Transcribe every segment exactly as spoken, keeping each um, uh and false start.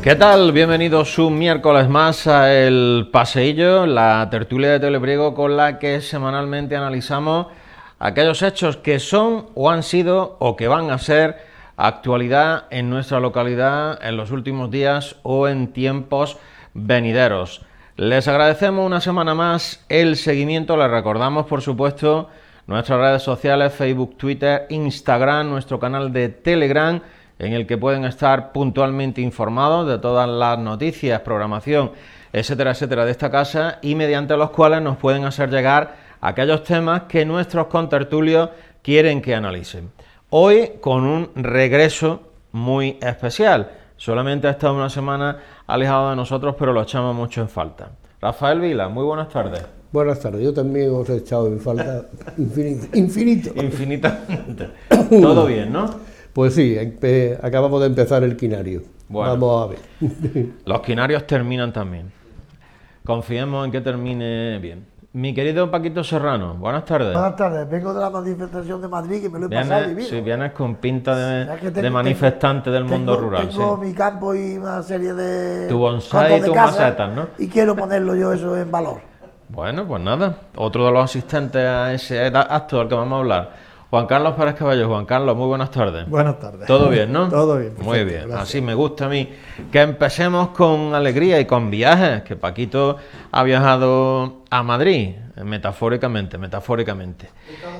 ¿Qué tal? Bienvenidos un miércoles más a El Paseillo, la tertulia de Telepriego con la que semanalmente analizamos aquellos hechos que son o han sido o que van a ser actualidad en nuestra localidad en los últimos días o en tiempos venideros. Les agradecemos una semana más el seguimiento, les recordamos por supuesto nuestras redes sociales, Facebook, Twitter, Instagram, nuestro canal de Telegram, en el que pueden estar puntualmente informados de todas las noticias, programación, etcétera, etcétera de esta casa y mediante los cuales nos pueden hacer llegar aquellos temas que nuestros contertulios quieren que analicen. Hoy con un regreso muy especial, solamente ha estado una semana alejado de nosotros, pero lo echamos mucho en falta. Rafael Vila, muy buenas tardes. Buenas tardes, yo también os he echado en falta infinito. Infinito. Infinitamente. Todo bien, ¿no? Pues sí, acabamos de empezar el quinario. Bueno, vamos a ver. Los quinarios terminan también. Confiemos en que termine bien. Mi querido Paquito Serrano, buenas tardes. Buenas tardes, vengo de la manifestación de Madrid que me lo he vienes, pasado divino. Sí, vienes con pinta de, tengo, de manifestante tengo, del mundo tengo, rural. Tengo sí. mi campo y una serie de... Tu bonsái y tus macetas, ¿no? Y quiero ponerlo yo eso en valor. Bueno, pues nada, otro de los asistentes a ese acto del que vamos a hablar. Juan Carlos Pérez Cabello. Juan Carlos, muy buenas tardes. Buenas tardes. ¿Todo bien, no? Todo bien. Muy bien, gracias. Así me gusta a mí. Que empecemos con alegría y con viajes, que Paquito ha viajado a Madrid, metafóricamente, metafóricamente.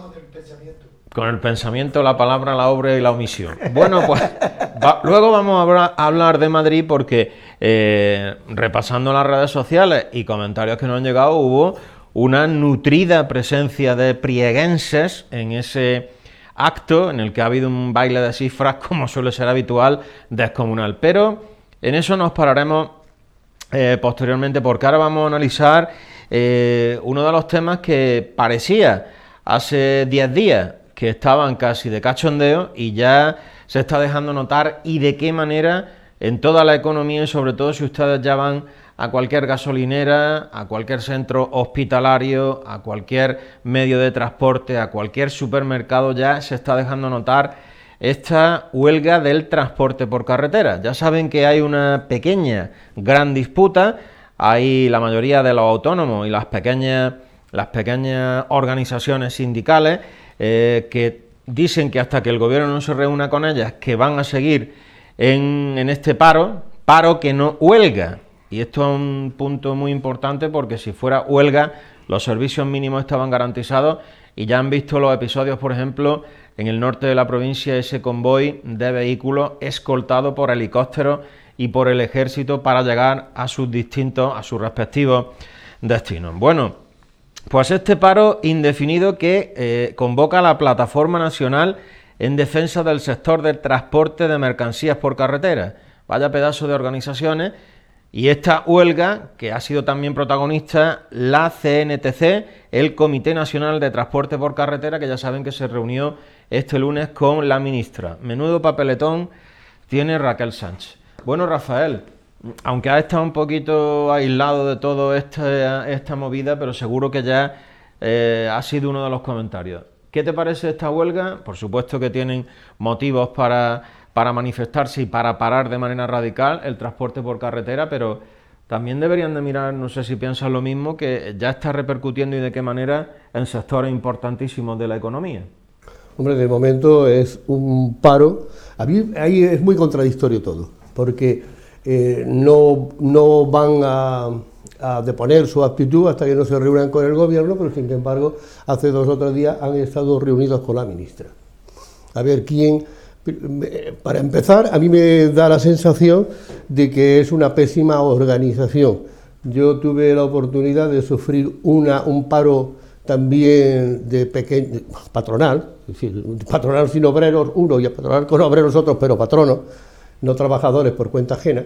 Con el pensamiento, la palabra, la obra y la omisión. Bueno, pues va, luego vamos a hablar, a hablar de Madrid porque eh, repasando las redes sociales y comentarios que nos han llegado, hubo una nutrida presencia de prieguenses en ese acto en el que ha habido un baile de cifras, como suele ser habitual, descomunal. Pero en eso nos pararemos eh, posteriormente, porque ahora vamos a analizar eh, uno de los temas que parecía hace diez días que estaban casi de cachondeo y ya se está dejando notar, y de qué manera en toda la economía, y sobre todo si ustedes ya van a cualquier gasolinera, a cualquier centro hospitalario, a cualquier medio de transporte, a cualquier supermercado, ya se está dejando notar esta huelga del transporte por carretera. Ya saben que hay una pequeña, gran disputa, hay la mayoría de los autónomos y las pequeñas, las pequeñas organizaciones sindicales eh, que dicen que hasta que el gobierno no se reúna con ellas, que van a seguir en, en este paro, paro que no huelga. Y esto es un punto muy importante porque si fuera huelga, los servicios mínimos estaban garantizados y ya han visto los episodios, por ejemplo, en el norte de la provincia, ese convoy de vehículos escoltado por helicópteros y por el ejército para llegar a sus distintos, a sus respectivos destinos. Bueno, pues este paro indefinido que eh, convoca a la Plataforma Nacional en Defensa del Sector del Transporte de Mercancías por Carretera. Vaya pedazo de organizaciones. Y esta huelga, que ha sido también protagonista la C N T C, el Comité Nacional de Transporte por Carretera, que ya saben que se reunió este lunes con la ministra. Menudo papeletón tiene Raquel Sánchez. Bueno, Rafael, aunque ha estado un poquito aislado de toda esta, esta movida, pero seguro que ya eh, ha sido uno de los comentarios. ¿Qué te parece esta huelga? Por supuesto que tienen motivos para... para manifestarse y para parar de manera radical el transporte por carretera, pero también deberían de mirar, no sé si piensan lo mismo, que ya está repercutiendo y de qué manera en sectores importantísimos de la economía. Hombre, de momento es un paro, a mí ahí es muy contradictorio todo, porque eh, no, no van a, a deponer su actitud hasta que no se reúnan con el gobierno, pero sin embargo hace dos o tres días han estado reunidos con la ministra. A ver quién... Para empezar, a mí me da la sensación de que es una pésima organización. Yo tuve la oportunidad de sufrir una, un paro también de pequeño, patronal, es decir, patronal sin obreros uno y patronal con obreros otros, pero patronos, no trabajadores por cuenta ajena,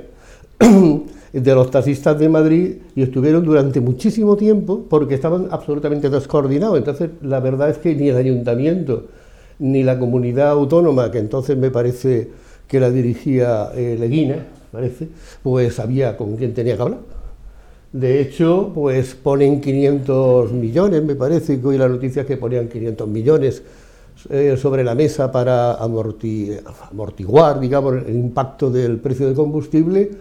de los taxistas de Madrid, y estuvieron durante muchísimo tiempo porque estaban absolutamente descoordinados. Entonces, la verdad es que ni el ayuntamiento ni la comunidad autónoma, que entonces me parece que la dirigía eh, Leguina, parece, pues sabía con quién tenía que hablar. De hecho, pues ponen quinientos millones, me parece, que hoy la noticia es que ponían quinientos millones eh, sobre la mesa para amorti amortiguar, digamos, el impacto del precio del combustible,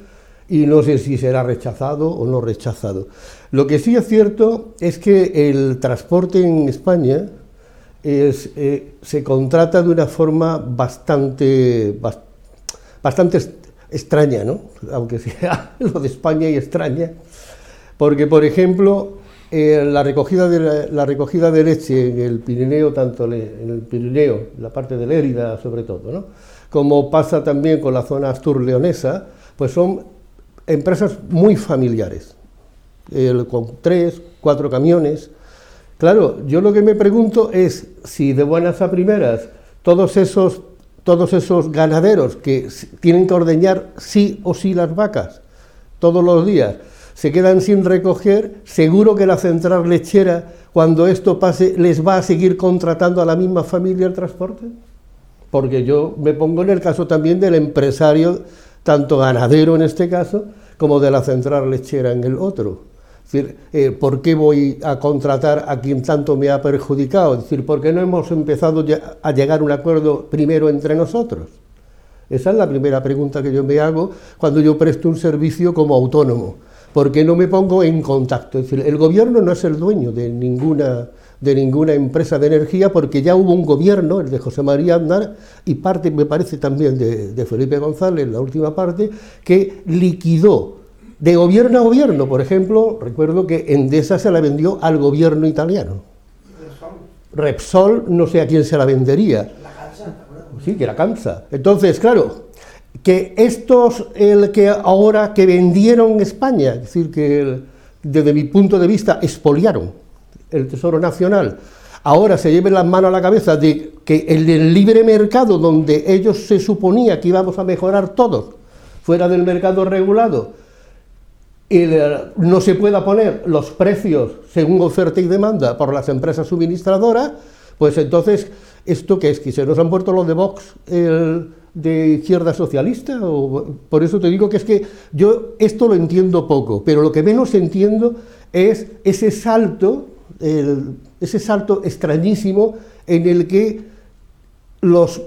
y no sé si será rechazado o no rechazado. Lo que sí es cierto es que el transporte en España es, eh, se contrata de una forma bastante, bast, bastante extraña, ¿no? Aunque sea lo de España y extraña, porque, por ejemplo, eh, la, recogida de la, la recogida de leche en el Pirineo, tanto le, en el Pirineo, la parte de Lérida sobre todo, ¿no?, como pasa también con la zona astur-leonesa, pues son empresas muy familiares, el, con tres, cuatro camiones. Claro, yo lo que me pregunto es si de buenas a primeras todos esos, todos esos ganaderos que tienen que ordeñar sí o sí las vacas todos los días, se quedan sin recoger, seguro que la central lechera, cuando esto pase, les va a seguir contratando a la misma familia el transporte. Porque yo me pongo en el caso también del empresario, tanto ganadero en este caso, como de la central lechera en el otro. Es decir, eh, ¿por qué voy a contratar a quien tanto me ha perjudicado? Es decir, ¿por qué no hemos empezado ya a llegar a un acuerdo primero entre nosotros? Esa es la primera pregunta que yo me hago cuando yo presto un servicio como autónomo. ¿Por qué no me pongo en contacto? Es decir, el gobierno no es el dueño de ninguna... de ninguna empresa de energía, porque ya hubo un gobierno, el de José María Aznar, y parte, me parece también de, de Felipe González, la última parte, que liquidó de gobierno a gobierno. Por ejemplo, recuerdo que Endesa se la vendió al gobierno italiano. Repsol, no sé a quién se la vendería. La Cansa, ¿te acuerdas? Sí, que la Cansa. Entonces, claro, que estos, el que ahora que vendieron España, es decir, que el, desde mi punto de vista expoliaron el Tesoro Nacional, ahora se lleven las manos a la cabeza de que el, el libre mercado, donde ellos se suponía que íbamos a mejorar todos, fuera del mercado regulado, el, no se pueda poner los precios según oferta y demanda por las empresas suministradoras, pues entonces, ¿esto qué es? ¿Que se nos han puesto los de Vox el, de izquierda socialista? O, por eso te digo que es que yo esto lo entiendo poco, pero lo que menos entiendo es ese salto, El, ese salto extrañísimo en el que los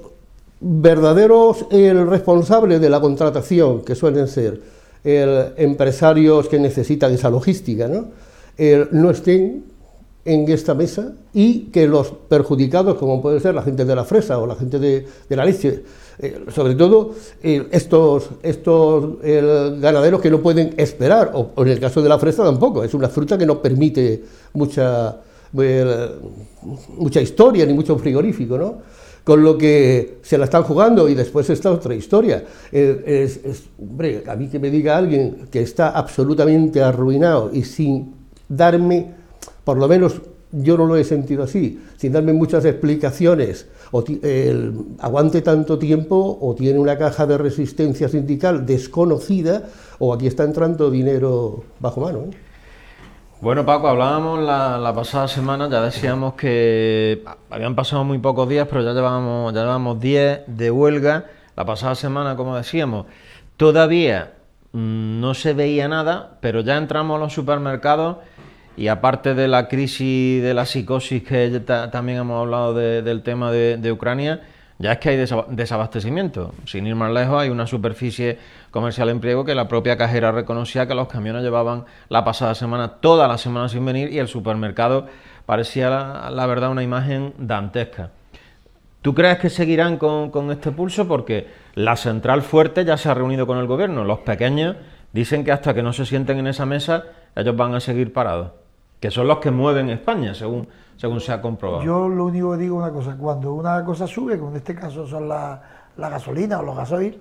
verdaderos el, responsables de la contratación, que suelen ser el, empresarios que necesitan esa logística, ¿no?, el, no estén en esta mesa, y que los perjudicados, como puede ser la gente de la fresa o la gente de, de la leche, eh, sobre todo eh, estos, estos el, ganaderos que no pueden esperar, o, o en el caso de la fresa tampoco, es una fruta que no permite mucha, eh, mucha historia ni mucho frigorífico, ¿no?, con lo que se la están jugando. Y después está otra historia, eh, es, es, hombre, a mí que me diga alguien que está absolutamente arruinado y sin darme, por lo menos yo no lo he sentido así, sin darme muchas explicaciones, o el, aguante tanto tiempo, o tiene una caja de resistencia sindical desconocida, o aquí está entrando dinero bajo mano, ¿eh? Bueno, Paco, hablábamos la, la pasada semana, ya decíamos que habían pasado muy pocos días, pero ya llevábamos, ya llevamos diez de huelga. La pasada semana, como decíamos, todavía mmm, no se veía nada, pero ya entramos a los supermercados. Y aparte de la crisis, de la psicosis, que ta, también hemos hablado de, del tema de, de Ucrania, ya es que hay desabastecimiento. Sin ir más lejos, hay una superficie comercial en Priego que la propia cajera reconocía que los camiones llevaban la pasada semana, toda la semana sin venir, y el supermercado parecía, la, la verdad, una imagen dantesca. ¿Tú crees que seguirán con, con este pulso? Porque la central fuerte ya se ha reunido con el gobierno. Los pequeños dicen que hasta que no se sienten en esa mesa, ellos van a seguir parados, que son los que mueven España, según, según se ha comprobado. Yo lo único que digo es una cosa: cuando una cosa sube, como en este caso son la, la gasolina o los gasoil,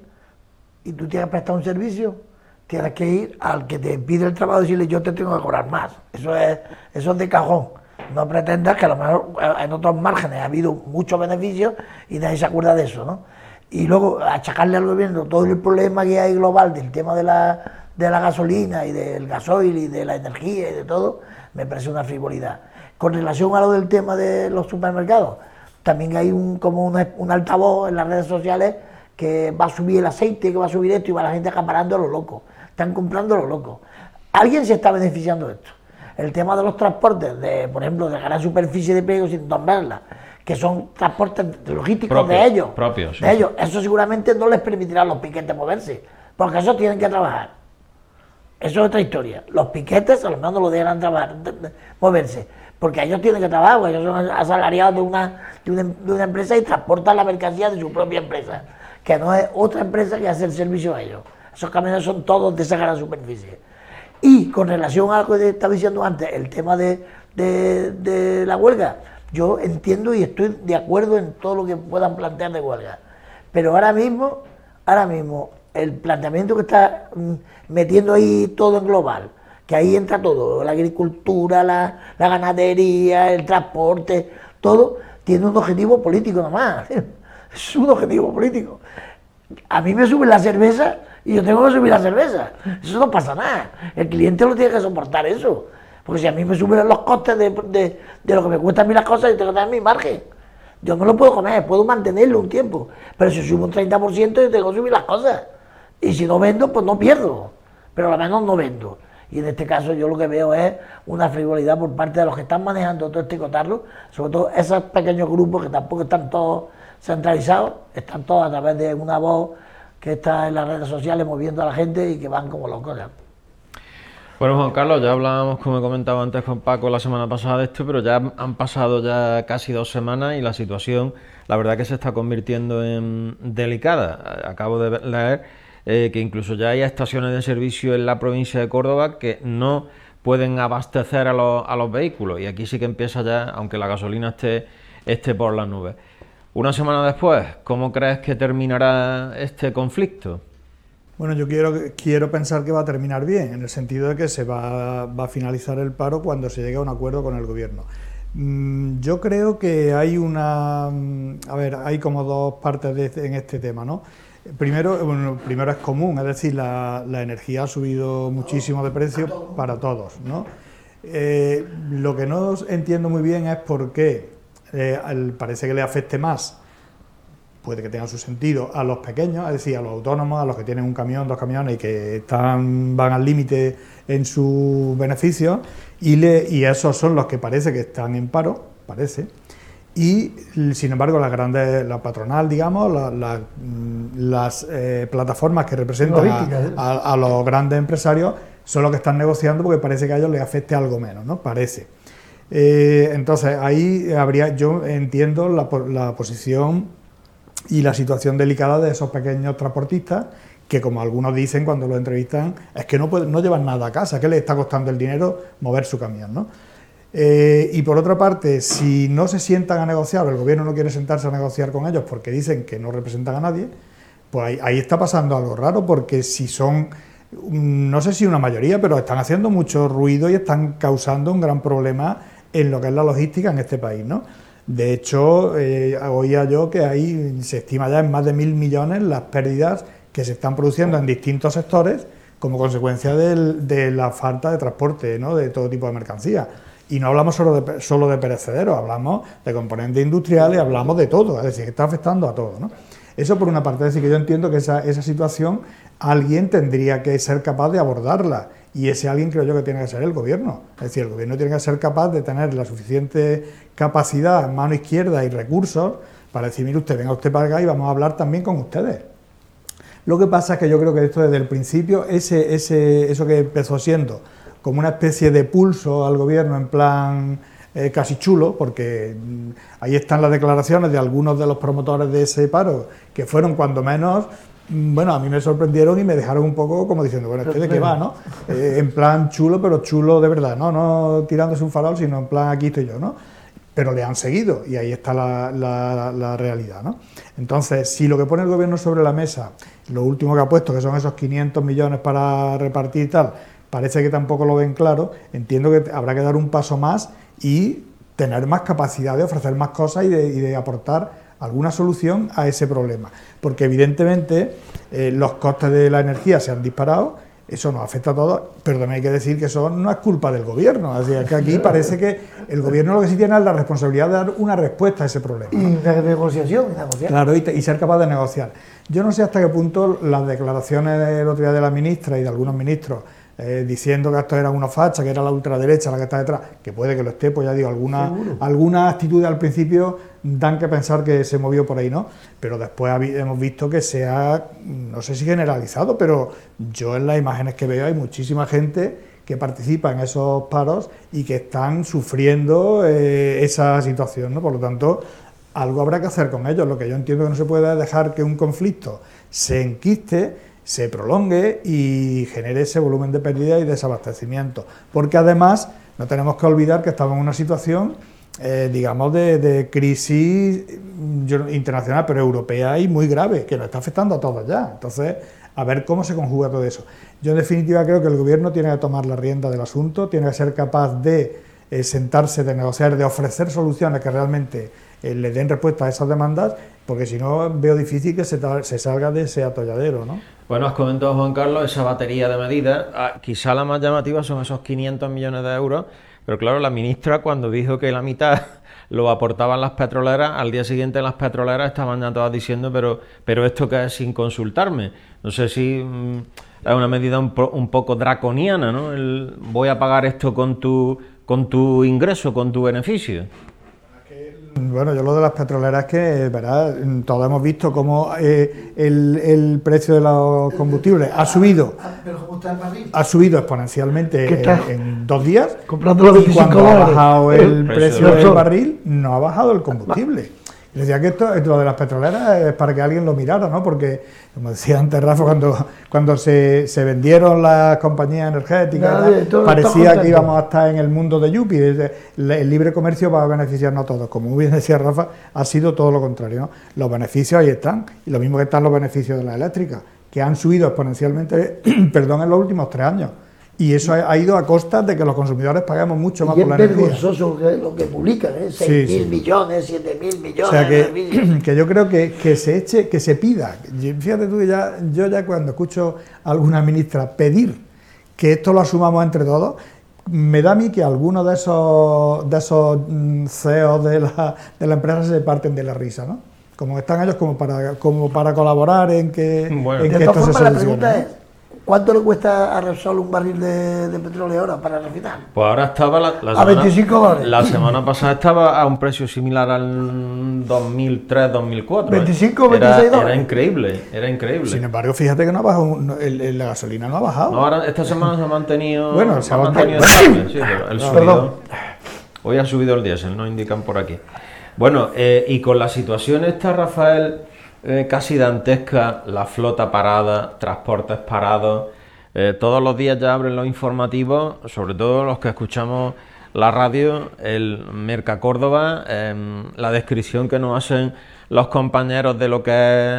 y tú tienes que prestar un servicio, tienes que ir al que te pide el trabajo y decirle: yo te tengo que cobrar más. Eso es, eso es de cajón. No pretendas que a lo mejor en otros márgenes ha habido muchos beneficios y nadie se acuerda de eso, ¿no? Y luego achacarle al gobierno todo el problema que hay global del tema de la, de la gasolina y del gasoil y de la energía y de todo, me parece una frivolidad. Con relación a lo del tema de los supermercados, también hay un, como un, un altavoz en las redes sociales que va a subir el aceite, que va a subir esto, y va la gente acaparando a lo loco. Están comprando a lo loco. Alguien se está beneficiando de esto. El tema de los transportes, de, por ejemplo, de gran superficie de Priego sin nombrarla, que son transportes logísticos propios, de ellos, propios, sí. de ellos, eso seguramente no les permitirá a los piquetes moverse, porque esos tienen que trabajar. Eso es otra historia. Los piquetes a lo mejor no lo dejan trabajar, moverse, porque ellos tienen que trabajar, porque ellos son asalariados de una, de, una, de una empresa y transportan la mercancía de su propia empresa, que no es otra empresa que hace el servicio a ellos. Esos camiones son todos de esa gran superficie. Y con relación a lo que estaba diciendo antes, el tema de, de, de la huelga, yo entiendo y estoy de acuerdo en todo lo que puedan plantear de huelga, pero ahora mismo, ahora mismo, el planteamiento que está metiendo ahí todo en global, que ahí entra todo, la agricultura, la, la ganadería, el transporte, todo tiene un objetivo político nomás, es un objetivo político. A mí me suben la cerveza y yo tengo que subir la cerveza, eso no pasa nada, el cliente lo tiene que soportar eso, porque si a mí me suben los costes de, de, de lo que me cuestan a mí las cosas, yo tengo que dar mi margen. Yo no lo puedo comer, puedo mantenerlo un tiempo, pero si subo un treinta por ciento yo tengo que subir las cosas. Y si no vendo, pues no pierdo, pero al menos no vendo. Y en este caso yo lo que veo es una frivolidad por parte de los que están manejando todo este cotarro, sobre todo esos pequeños grupos que tampoco están todos centralizados, están todos a través de una voz que está en las redes sociales moviendo a la gente y que van como locos. ¿Ya? Bueno, Juan Carlos, ya hablábamos, como he comentado antes con Paco la semana pasada de esto, pero ya han pasado ya casi dos semanas y la situación, la verdad que se está convirtiendo en delicada. Acabo de leer eh, que incluso ya hay estaciones de servicio en la provincia de Córdoba que no pueden abastecer a los, a los vehículos, y aquí sí que empieza ya, aunque la gasolina esté, esté por las nubes. Una semana después, ¿cómo crees que terminará este conflicto? Bueno, yo quiero, quiero pensar que va a terminar bien, en el sentido de que se va, va a finalizar el paro cuando se llegue a un acuerdo con el gobierno. Mm, yo creo que hay una... A ver, hay como dos partes de, en este tema, ¿no? Primero, bueno, primero es común, es decir, la, la energía ha subido muchísimo de precio para todos, ¿no? Eh, lo que no entiendo muy bien es por qué eh, al, parece que le afecte más, puede que tenga su sentido, a los pequeños, es decir, a los autónomos, a los que tienen un camión, dos camiones y que están, van al límite en sus beneficios, y, le, y esos son los que parece que están en paro, parece, y sin embargo la grandes, la patronal, digamos, la, la, las eh, plataformas que representan a, a, a los grandes empresarios son los que están negociando porque parece que a ellos les afecte algo menos, ¿no? Parece. Eh, entonces ahí habría, yo entiendo la, la posición y la situación delicada de esos pequeños transportistas que, como algunos dicen cuando los entrevistan, es que no, pueden, no llevan nada a casa, que les está costando el dinero mover su camión, ¿no? Eh, y por otra parte, si no se sientan a negociar, o el gobierno no quiere sentarse a negociar con ellos porque dicen que no representan a nadie, pues ahí, ahí está pasando algo raro, porque si son, no sé si una mayoría, pero están haciendo mucho ruido y están causando un gran problema en lo que es la logística en este país, ¿no? De hecho, eh, oía yo que ahí se estima ya en más de mil millones las pérdidas que se están produciendo en distintos sectores como consecuencia del, de la falta de transporte, ¿no? De todo tipo de mercancías. Y no hablamos solo de, solo de perecederos, hablamos de componentes industriales, hablamos de todo, es decir, que está afectando a todo, ¿no? Eso por una parte, es decir, que yo entiendo que esa, esa situación alguien tendría que ser capaz de abordarla, y ese alguien creo yo que tiene que ser el gobierno. Es decir, el gobierno tiene que ser capaz de tener la suficiente capacidad en mano izquierda y recursos para decir, mire usted, venga usted para acá y vamos a hablar también con ustedes. Lo que pasa es que yo creo que esto desde el principio, ese, ese, eso que empezó siendo como una especie de pulso al gobierno en plan eh, casi chulo, porque mmm, ahí están las declaraciones de algunos de los promotores de ese paro, que fueron cuando menos, mmm, bueno, a mí me sorprendieron y me dejaron un poco como diciendo, bueno, ¿este de qué va, no? Eh, en plan chulo, pero chulo de verdad, ¿no? No tirándose un farol, sino en plan aquí estoy yo, ¿no? Pero le han seguido y ahí está la, la, la realidad, ¿no? Entonces, si lo que pone el gobierno sobre la mesa, lo último que ha puesto, que son esos quinientos millones para repartir y tal, parece que tampoco lo ven claro, entiendo que habrá que dar un paso más y tener más capacidad de ofrecer más cosas y de, y de aportar alguna solución a ese problema. Porque evidentemente eh, los costes de la energía se han disparado, eso nos afecta a todos, pero también hay que decir que eso no es culpa del gobierno. Es decir, que aquí parece que el gobierno lo que sí tiene es la responsabilidad de dar una respuesta a ese problema, ¿no? Y de negociación, y negociar. Claro, y, te, y ser capaz de negociar. Yo no sé hasta qué punto las declaraciones del otro día de la ministra y de algunos ministros eh, diciendo que esto era una facha, que era la ultraderecha la que está detrás, que puede que lo esté, pues ya digo, algunas alguna actitudes al principio dan que pensar que se movió por ahí, ¿no? Pero después hemos visto que se ha, no sé si generalizado, pero yo en las imágenes que veo hay muchísima gente que participa en esos paros y que están sufriendo eh, esa situación, ¿no? Por lo tanto, algo habrá que hacer con ellos. Lo que yo entiendo que no se puede dejar que un conflicto se enquiste, se prolongue y genere ese volumen de pérdida y desabastecimiento. Porque además no tenemos que olvidar que estamos en una situación, eh, digamos, de, de crisis internacional, pero europea y muy grave, que nos está afectando a todos ya. Entonces, a ver cómo se conjuga todo eso. Yo en definitiva creo que el gobierno tiene que tomar la rienda del asunto, tiene que ser capaz de eh, sentarse, de negociar, de ofrecer soluciones que realmente eh, le den respuesta a esas demandas, porque si no veo difícil que se, se salga de ese atolladero, ¿no? Bueno, has comentado, Juan Carlos, esa batería de medidas. Ah, quizá la más llamativa son esos quinientos millones de euros, pero claro, la ministra cuando dijo que la mitad lo aportaban las petroleras, al día siguiente las petroleras estaban ya todas diciendo, pero, pero esto que es sin consultarme. No sé si mmm, es una medida un, un poco draconiana, ¿no? El, voy a pagar esto con tu, con tu ingreso, con tu beneficio. Bueno, yo lo de las petroleras es que, ¿verdad? Todos hemos visto cómo eh, el, el precio de los combustibles ha subido, ha subido exponencialmente en, en dos días, y cuando ha bajado el precio del barril, no ha bajado el combustible. Y decía que esto, esto de las petroleras es para que alguien lo mirara, ¿no? Porque, como decía antes Rafa, cuando, cuando se, se vendieron las compañías energéticas, Nadie, parecía que íbamos a estar en el mundo de Yuppie. El libre comercio va a beneficiarnos a todos. Como bien decía Rafa, ha sido todo lo contrario, ¿no? Los beneficios ahí están, y lo mismo que están los beneficios de la eléctrica, que han subido exponencialmente perdón, en los últimos tres años. Y eso ha ido a costa de que los consumidores paguemos mucho más y por la energía. Y es vergonzoso lo que publican, ¿eh? seis mil sí, sí. millones, siete mil millones. O sea que, que yo creo que, que se eche, que se pida. Fíjate tú, ya, yo ya cuando escucho a alguna ministra pedir que esto lo asumamos entre todos, me da a mí que algunos de esos, de esos C E Os de la, de la empresa se parten de la risa, ¿no? Como están ellos como para, como para colaborar en que, bueno, en de que esto formas, se solucione. La pregunta es, ¿cuánto le cuesta a Repsol un barril de, de petróleo ahora para refinar? Pues ahora estaba la, la a semana, veinticinco dólares. La semana pasada estaba a un precio similar al dos mil tres, dos mil cuatro. veinticinco, ¿eh? veintiséis era, dólares. Era increíble, era increíble. Sin embargo, fíjate que no ha bajado, no, el, el, la gasolina no ha bajado. No, ahora esta semana se ha mantenido. Bueno, se ha mantenido. mantenido. Sí, pero el subido, hoy ha subido el diésel, no indican por aquí. Bueno, eh, y con la situación esta, Rafael, eh, casi dantesca, la flota parada, transportes parados. Eh, todos los días ya abren los informativos, sobre todo los que escuchamos la radio, el Merca Córdoba, eh, la descripción que nos hacen los compañeros de lo que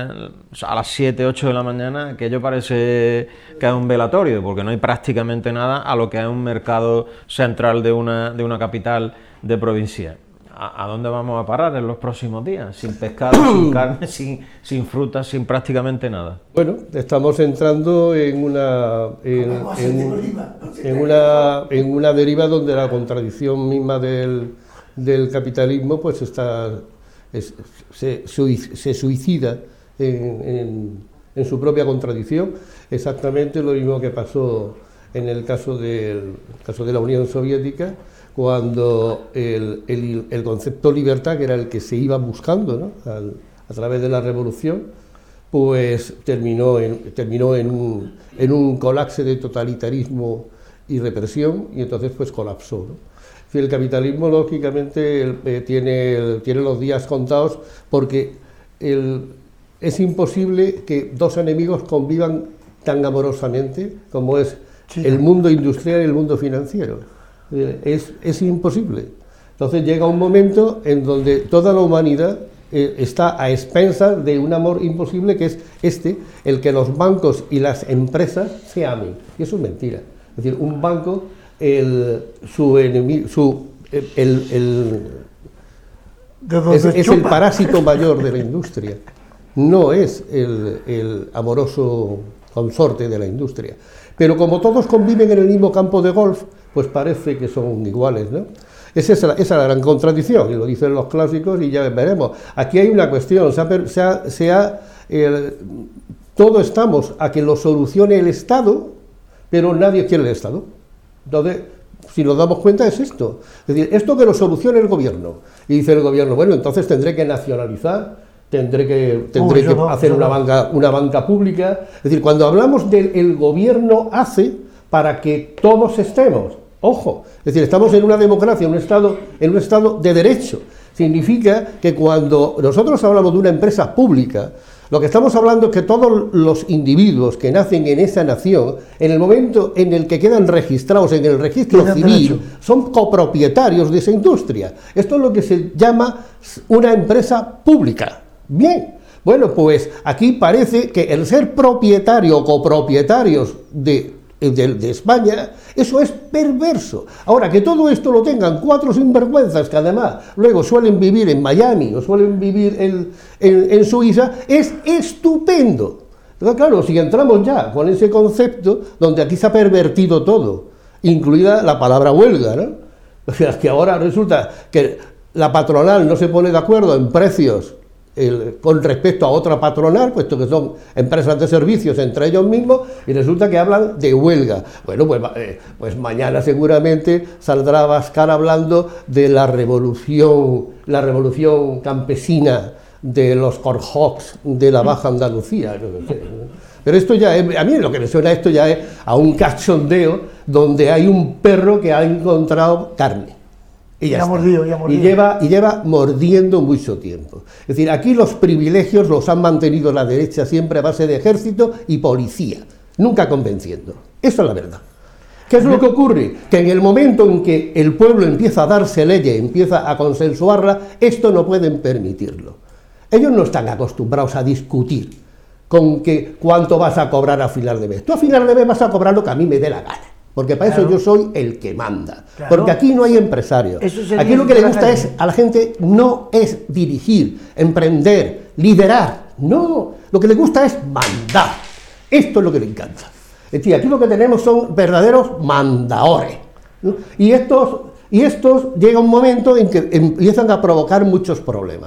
es a las siete, ocho de la mañana, aquello parece que es un velatorio, porque no hay prácticamente nada a lo que es un mercado central de una, de una capital de provincia. ¿A dónde vamos a parar en los próximos días? Sin pescado, sin carne, sin, sin frutas, sin prácticamente nada. Bueno, estamos entrando en una en, en, en una en una deriva donde la contradicción misma del, del capitalismo pues está es, se, se suicida en, en, en su propia contradicción. Exactamente lo mismo que pasó en el caso del caso de la Unión Soviética, cuando el, el, el concepto libertad, que era el que se iba buscando, ¿no? Al, a través de la revolución, pues terminó en, terminó en, un, en un colapso de totalitarismo y represión, y entonces pues colapsó, ¿no? El capitalismo, lógicamente, el, eh, tiene, el, tiene los días contados, porque el, es imposible que dos enemigos convivan tan amorosamente como es sí. el mundo industrial y el mundo financiero. Es, es imposible. Entonces llega un momento en donde toda la humanidad eh, está a expensas de un amor imposible, que es este, el que los bancos y las empresas se amen. Y eso es mentira. Es decir, un banco, el, su enemigo, su, el, el, el, es, es el parásito mayor de la industria. No es el, el amoroso consorte de la industria. Pero como todos conviven en el mismo campo de golf, pues parece que son iguales, ¿no? Esa es la, esa es la gran contradicción, y lo dicen los clásicos, y ya veremos. Aquí hay una cuestión, se ha, se ha, se ha, eh, todo estamos a que lo solucione el Estado, pero nadie quiere el Estado. Entonces, si nos damos cuenta es esto. Es decir, esto que lo solucione el gobierno. Y dice el gobierno, bueno, entonces tendré que nacionalizar, tendré que, tendré Uy, que no, hacer una no. banca, una banca pública. Es decir, cuando hablamos del el gobierno hace para que todos estemos, ojo, es decir, estamos en una democracia, en un estado, en un estado de derecho. Significa que cuando nosotros hablamos de una empresa pública, lo que estamos hablando es que todos los individuos que nacen en esa nación, en el momento en el que quedan registrados en el registro Tienen civil, derecho. son copropietarios de esa industria. Esto es lo que se llama una empresa pública. Bien, bueno, pues aquí parece que el ser propietario o copropietarios de, de, de España, eso es perverso. Ahora, que todo esto lo tengan cuatro sinvergüenzas que además luego suelen vivir en Miami o suelen vivir en, en, en Suiza, es estupendo. Entonces, claro, si entramos ya con ese concepto, donde aquí se ha pervertido todo, incluida la palabra huelga, ¿no? O sea, que ahora resulta que la patronal no se pone de acuerdo en precios el, con respecto a otra patronal, puesto que son empresas de servicios entre ellos mismos, y resulta que hablan de huelga. Bueno, pues, eh, pues mañana seguramente saldrá Abascal hablando de la revolución, la revolución campesina de los corjocs de la Baja Andalucía. No sé. Pero esto ya es, a mí lo que me suena esto ya es a un cachondeo donde hay un perro que ha encontrado carne. Y ya Ya está. mordido, ya mordido. Y lleva, y lleva mordiendo mucho tiempo. Es decir, aquí los privilegios los han mantenido la derecha siempre a base de ejército y policía, nunca convenciendo. Eso es la verdad. ¿Qué es lo que ocurre? Que en el momento en que el pueblo empieza a darse leyes, empieza a consensuarla, esto no pueden permitirlo. Ellos no están acostumbrados a discutir con que cuánto vas a cobrar a final de mes. Tú a final de mes vas a cobrar lo que a mí me dé la gana. Porque para Claro. eso yo soy el que manda. Claro. Porque aquí no hay empresarios. Eso sería Aquí lo que le la gusta gente. es a la gente no es dirigir, emprender, liderar. No, lo que le gusta es mandar. Esto es lo que le encanta. Es decir, aquí lo que tenemos son verdaderos mandaores, ¿no? Y estos, y estos llega un momento en que empiezan a provocar muchos problemas.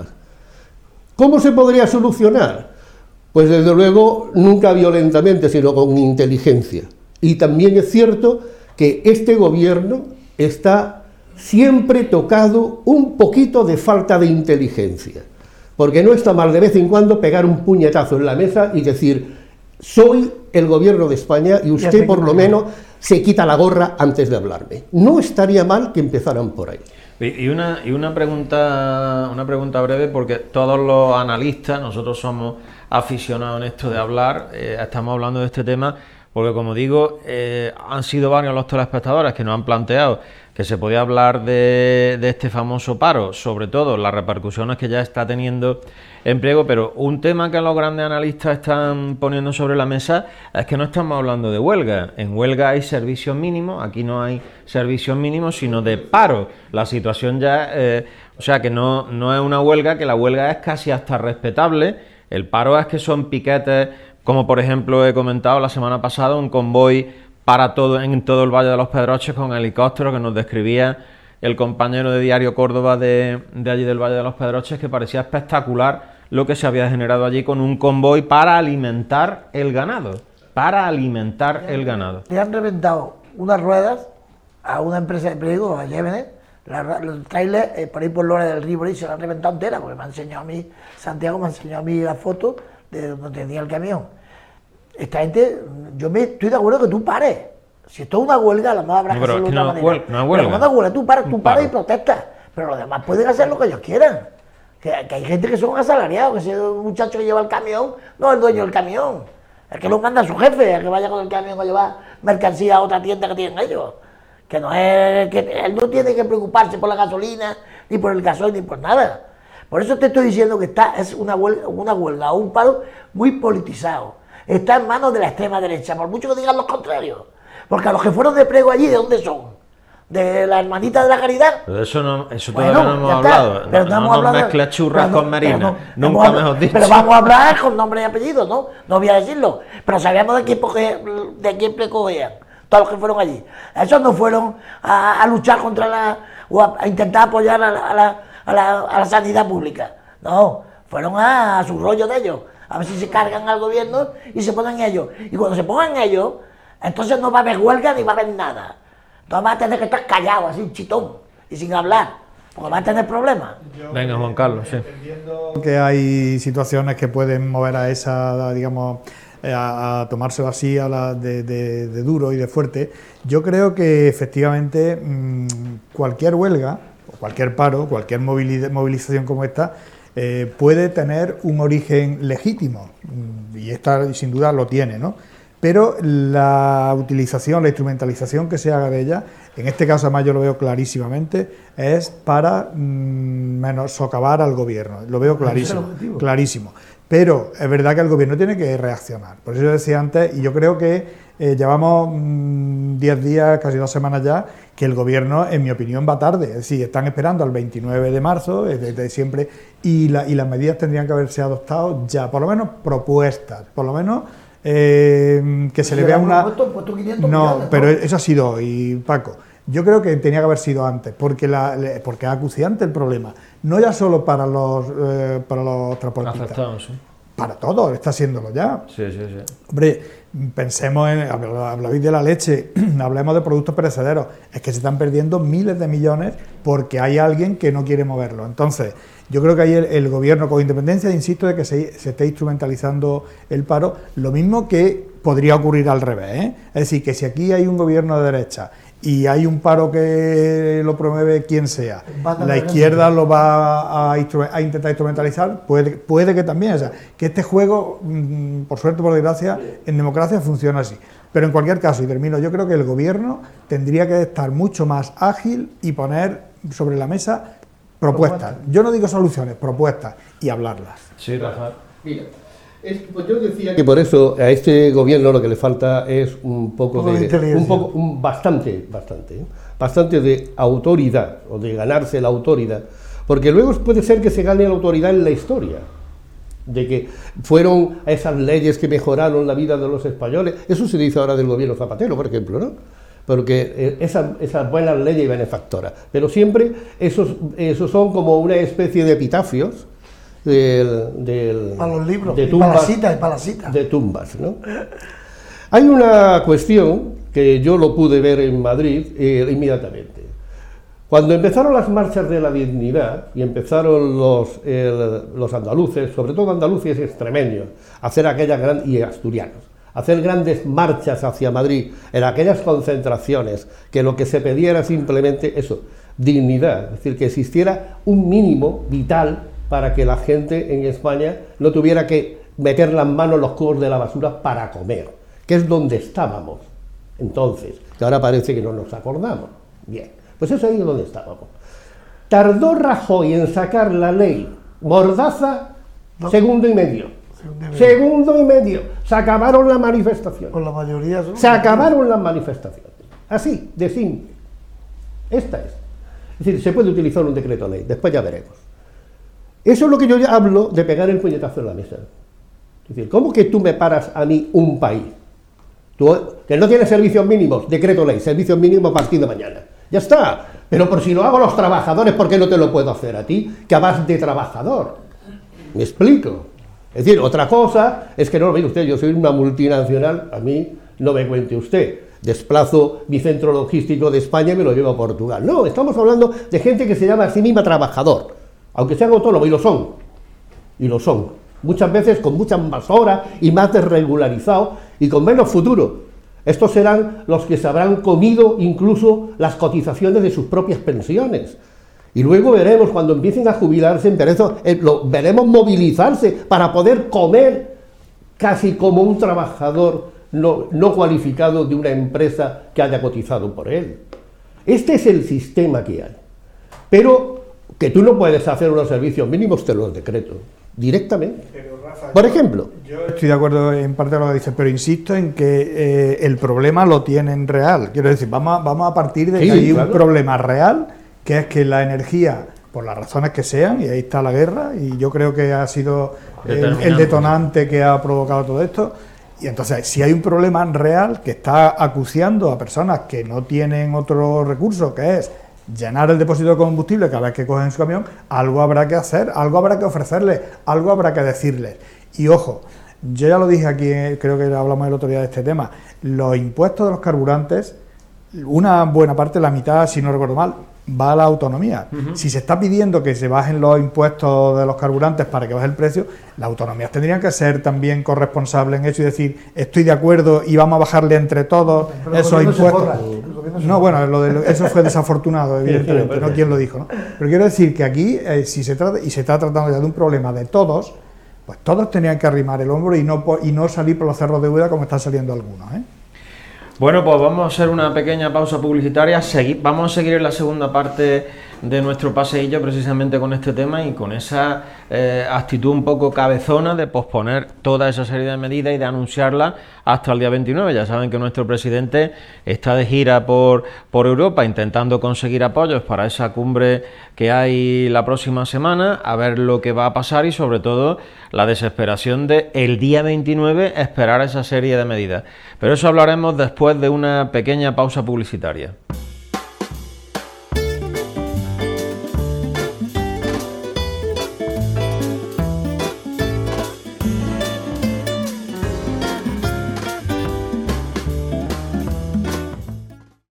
¿Cómo se podría solucionar? Pues desde luego nunca violentamente, sino con inteligencia. Y también es cierto que este gobierno está siempre tocado un poquito de falta de inteligencia, porque no está mal de vez en cuando pegar un puñetazo en la mesa y decir, soy el gobierno de España y usted por lo menos se quita la gorra antes de hablarme. No estaría mal que empezaran por ahí. Y una, y una pregunta, una pregunta breve, porque todos los analistas, nosotros somos aficionados en esto de hablar, eh, estamos hablando de este tema, porque como digo, eh, han sido varios los telespectadores que nos han planteado que se podía hablar de, de este famoso paro, sobre todo las repercusiones que ya está teniendo en pliego, pero un tema que los grandes analistas están poniendo sobre la mesa es que no estamos hablando de huelga. En huelga hay servicios mínimos, aquí no hay servicios mínimos, sino de paro. La situación ya, eh, o sea que no, no es una huelga, que la huelga es casi hasta respetable. El paro es que son piquetes, como por ejemplo he comentado la semana pasada, un convoy para todo en todo el Valle de los Pedroches con helicópteros que nos describía el compañero de Diario Córdoba de, de allí del Valle de los Pedroches, que parecía espectacular lo que se había generado allí con un convoy para alimentar el ganado, para alimentar el ganado. Le han reventado unas ruedas a una empresa de pliego, a Yemenet, los trailers eh, por ahí por Lora del Río, por ahí se la han reventado entera, porque me ha enseñado a mí, Santiago me ha enseñado a mí la foto de donde tenía el camión. Esta gente, yo me estoy de acuerdo que tú pares. Si esto es una huelga, a lo mejor habrá No, que pero hacerlo es de que otra no manera. huel- no es huelga. Pero cuando huelga, tú paras, tú Un paras y paro. protestas. Pero los demás pueden hacer lo que ellos quieran. Que, que hay gente que son asalariados, que ese muchacho que lleva el camión no es el dueño del camión. El que lo manda a su jefe, el que vaya con el camión a llevar mercancía a otra tienda que tienen ellos. Que no es, que él no tiene que preocuparse por la gasolina, ni por el gasoil, ni por nada. Por eso te estoy diciendo que está, es una huelga, una huelga o un paro muy politizado. Está en manos de la extrema derecha, por mucho que digan los contrarios. Porque a los que fueron de prego allí, ¿de dónde son? ¿De la hermanita de la caridad? Pero eso, no, eso Bueno, todavía no hemos ya está, hablado. pero No, estamos no nos hablando- mezcla churras pero no- con Marina, pero no- nunca vamos a- mejor dicho. Pero vamos a hablar con nombre y apellido, ¿no? No voy a decirlo. Pero sabíamos de quién, coge- de quién precogían, todos los que fueron allí. Esos no fueron a, a luchar contra la... o a, a intentar apoyar a la, a, la, a, la, a la sanidad pública. No, fueron a, a su rollo de ellos. A ver si se cargan al gobierno y se ponen ellos. Y cuando se pongan ellos, Entonces no va a haber huelga ni va a haber nada. Entonces vas a tener que estar callado, así, chitón, y sin hablar, porque vas a tener problemas. Venga, Juan Carlos, sí. Que hay situaciones que pueden mover a esa, digamos, a, a tomárselo así a la de, de, de duro y de fuerte. Yo creo que efectivamente mmm, cualquier huelga, o cualquier paro, cualquier movilización como esta, eh, puede tener un origen legítimo, y esta sin duda lo tiene, ¿no? Pero la utilización, la instrumentalización que se haga de ella, en este caso además yo lo veo clarísimamente, es para mmm, menos socavar al gobierno. Lo veo clarísimo, clarísimo. Pero es verdad que el gobierno tiene que reaccionar. Por eso yo decía antes, y yo creo que eh, llevamos diez días, casi dos semanas ya, que el gobierno, en mi opinión, va tarde. Es decir, están esperando al veintinueve de marzo, desde siempre, y, la, y las medidas tendrían que haberse adoptado ya, por lo menos propuestas, por lo menos eh, que se le vea una... Puesto, puesto quinientos no, millones, pero ¿no? eso ha sido hoy, Paco. Yo creo que tenía que haber sido antes, porque, la, porque es acuciante el problema. No ya solo para los, eh, para los transportistas, Afectados, sí. para todos, está haciéndolo ya. Sí, sí, sí. Hombre, pensemos en, hablabais de la leche, hablemos de productos perecederos, es que se están perdiendo miles de millones porque hay alguien que no quiere moverlo. Entonces, yo creo que ahí el, el gobierno, con independencia, insisto, de que se, se esté instrumentalizando el paro, lo mismo que podría ocurrir al revés, ¿eh? Es decir, que si aquí hay un gobierno de derecha y hay un paro que lo promueve quien sea, la izquierda lo va a, a intentar instrumentalizar, puede, puede que también, o sea, que este juego, por suerte, por desgracia, en democracia funciona así. Pero en cualquier caso, y termino, yo creo que el gobierno tendría que estar mucho más ágil y poner sobre la mesa propuestas. Propuestas. Yo no digo soluciones, propuestas, y hablarlas. Sí, Rafa. Mira, es, pues yo decía que por eso a este gobierno lo que le falta es un poco de, de un poco, un bastante, bastante, ¿eh? bastante de autoridad, o de ganarse la autoridad, porque luego puede ser que se gane la autoridad en la historia, de que fueron esas leyes que mejoraron la vida de los españoles. Eso se dice ahora del gobierno Zapatero, por ejemplo, ¿no? Porque esas, esas buenas leyes y benefactoras, pero siempre esos, esos son como una especie de epitafios del, del, para los libros, de y tumbas, para las citas, y para las citas. de tumbas, ¿no? Hay una cuestión que yo lo pude ver en Madrid eh, inmediatamente. Cuando empezaron las marchas de la dignidad y empezaron los, el, los andaluces, sobre todo andaluces y extremeños, a hacer aquellas grandes, y asturianos, hacer grandes marchas hacia Madrid, en aquellas concentraciones, que lo que se pedía era simplemente eso, dignidad, es decir, que existiera un mínimo vital para que la gente en España no tuviera que meter las manos en los cubos de la basura para comer, que es donde estábamos entonces, que ahora parece que no nos acordamos. Bien, pues eso ahí es donde estábamos. Tardó Rajoy en sacar la ley Mordaza no. segundo y medio. Segundo y medio. Segundo y medio. Se acabaron las manifestaciones. Con la mayoría son... Se acabaron las manifestaciones. Así, de simple. Esta es. Es decir, se puede utilizar un decreto ley, después ya veremos. Eso es lo que yo ya hablo de pegar el puñetazo en la mesa. Es decir, ¿cómo que tú me paras a mí un país? Tú, que no tiene servicios mínimos, decreto ley, servicios mínimos a partir de mañana. Ya está. Pero por si lo hago a los trabajadores, ¿por qué no te lo puedo hacer a ti, que vas de trabajador? ¿Me explico? Es decir, otra cosa es que no lo mire usted, yo soy una multinacional, a mí no me cuente usted. Desplazo mi centro logístico de España y me lo llevo a Portugal. No, estamos hablando de gente que se llama a sí misma trabajador, aunque sean autónomos, y lo son, y lo son, muchas veces con muchas más horas y más desregularizados y con menos futuro. Estos serán los que se habrán comido incluso las cotizaciones de sus propias pensiones. Y luego veremos, cuando empiecen a jubilarse, veremos movilizarse para poder comer casi como un trabajador no, no cualificado de una empresa que haya cotizado por él. Este es el sistema que hay. Pero que tú no puedes hacer unos servicios mínimos, te los decreto directamente. Pero, Rafa, por ejemplo, yo estoy de acuerdo en parte de lo que dices, pero insisto en que eh, el problema lo tienen real. Quiero decir, vamos a, vamos a partir de sí, que hay claro. un problema real, que es que la energía, por las razones que sean, y ahí está la guerra, y yo creo que ha sido el, el detonante que ha provocado todo esto. Y entonces, si hay un problema real que está acuciando a personas que no tienen otro recurso, que es llenar el depósito de combustible cada vez que cogen su camión, algo habrá que hacer, algo habrá que ofrecerles, algo habrá que decirles. Y ojo, Yo ya lo dije aquí, creo que hablamos el otro día de este tema, los impuestos de los carburantes, una buena parte, la mitad, si no recuerdo mal, va a la autonomía. Uh-huh. Si se está pidiendo que se bajen los impuestos de los carburantes para que baje el precio, las autonomías tendrían que ser también corresponsables en eso y decir, estoy de acuerdo y vamos a bajarle entre todos pero esos impuestos. No, bueno, lo de, eso fue desafortunado, evidentemente, sí, sí, no quien lo dijo, ¿no? Pero quiero decir que aquí, eh, si se trata, y se está tratando ya de un problema de todos, pues todos tenían que arrimar el hombro y no, y no salir por los cerros de Úbeda como están saliendo algunos, ¿eh? Bueno, pues vamos a hacer una pequeña pausa publicitaria. Segui- vamos a seguir en la segunda parte de nuestro paseillo precisamente con este tema y con esa eh, actitud un poco cabezona de posponer toda esa serie de medidas y de anunciarla hasta el día veintinueve. Ya saben que nuestro presidente está de gira por, por Europa intentando conseguir apoyos para esa cumbre que hay la próxima semana, a ver lo que va a pasar y sobre todo la desesperación de el día veintinueve esperar esa serie de medidas. Pero eso hablaremos después de una pequeña pausa publicitaria.